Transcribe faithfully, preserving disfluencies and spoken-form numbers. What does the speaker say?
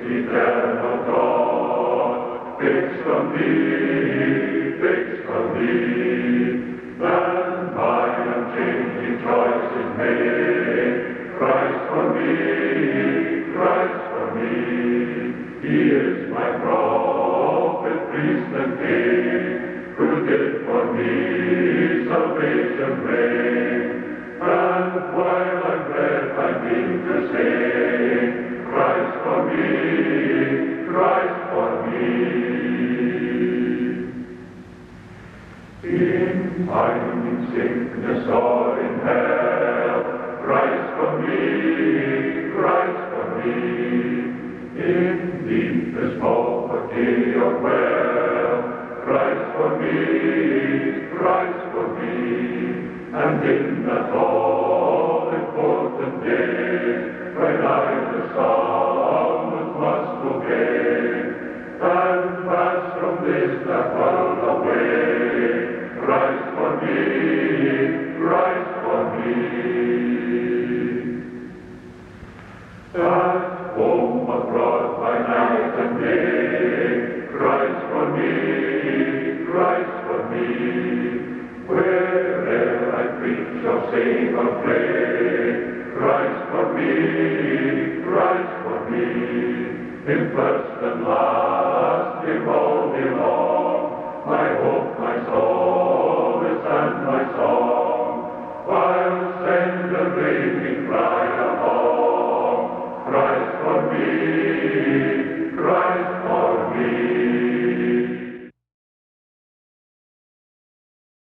eternal God, fixed on thee, fixed on thee. And my unchanging choice is made, Christ for me, Christ for me. He is my prophet, priest, and king, who did for me salvation bring. And while I'm breath, I mean to sing, Christ for me, Christ for me. In time, in sickness, or in health, Christ for me, Christ for me. In deepest poverty or wealth, Christ for me, Christ for me. And in that all important day, when I the summons must obey, and pass from this that world away, Christ for me, Christ for me. At home, abroad, by night and day, Christ for me, Christ for me. Wherever I preach or sing or play, Christ for me, Christ for me. In first and last, in all belong, my hope, my solace, and my song.